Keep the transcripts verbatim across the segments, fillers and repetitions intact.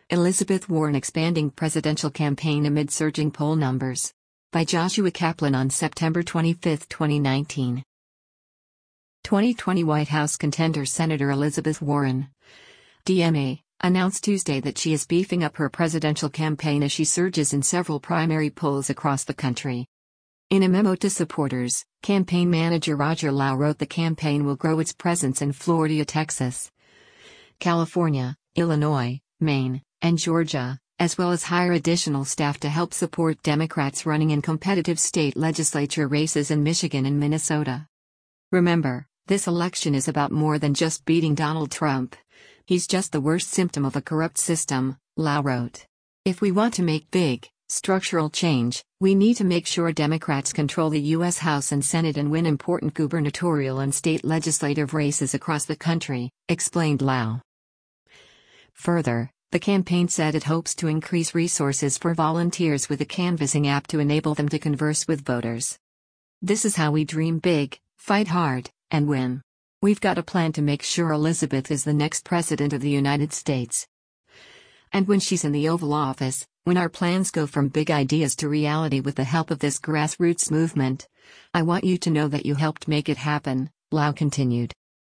Elizabeth Warren expanding presidential campaign amid surging poll numbers. By Joshua Kaplan on September twenty-fifth, twenty nineteen. twenty twenty White House contender Senator Elizabeth Warren, D M A, announced Tuesday that she is beefing up her presidential campaign as she surges in several primary polls across the country. In a memo to supporters, campaign manager Roger Lau wrote the campaign will grow its presence in Florida, Texas, California, Illinois, Maine, and Georgia, as well as hire additional staff to help support Democrats running in competitive state legislature races in Michigan and Minnesota. Remember, this election is about more than just beating Donald Trump. He's just the worst symptom of a corrupt system, Lau wrote. If we want to make big, structural change, we need to make sure Democrats control the U S House and Senate and win important gubernatorial and state legislative races across the country, explained Lau. Further, the campaign said it hopes to increase resources for volunteers with a canvassing app to enable them to converse with voters. This is how we dream big, fight hard, and win. We've got a plan to make sure Elizabeth is the next president of the United States. And when she's in the Oval Office, when our plans go from big ideas to reality with the help of this grassroots movement, I want you to know that you helped make it happen, Lau continued.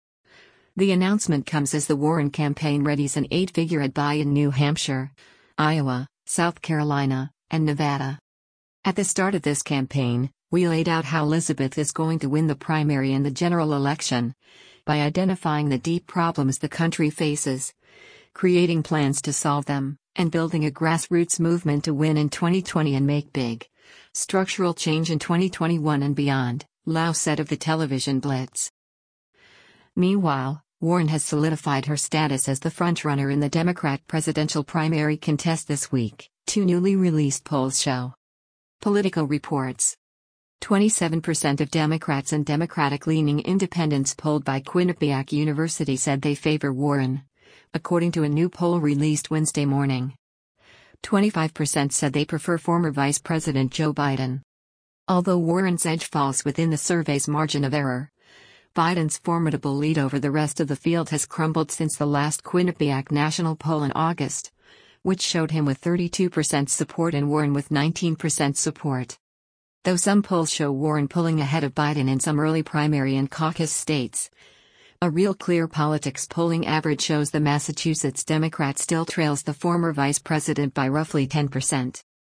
The announcement comes as the Warren campaign readies an eight-figure ad buy in New Hampshire, Iowa, South Carolina, and Nevada. At the start of this campaign, we laid out how Elizabeth is going to win the primary and the general election, by identifying the deep problems the country faces, creating plans to solve them, and building a grassroots movement to win in twenty twenty and make big, structural change in twenty twenty-one and beyond, Lau said of the television blitz. Meanwhile, Warren has solidified her status as the frontrunner in the Democrat presidential primary contest this week, two newly released polls show. Political reports. twenty-seven percent of Democrats and Democratic-leaning independents polled by Quinnipiac University said they favor Warren, according to a new poll released Wednesday morning. twenty-five percent said they prefer former Vice President Joe Biden. Although Warren's edge falls within the survey's margin of error, Biden's formidable lead over the rest of the field has crumbled since the last Quinnipiac national poll in August, which showed him with thirty-two percent support and Warren with nineteen percent support. Though some polls show Warren pulling ahead of Biden in some early primary and caucus states, a Real Clear Politics polling average shows the Massachusetts Democrat still trails the former vice president by roughly ten percent.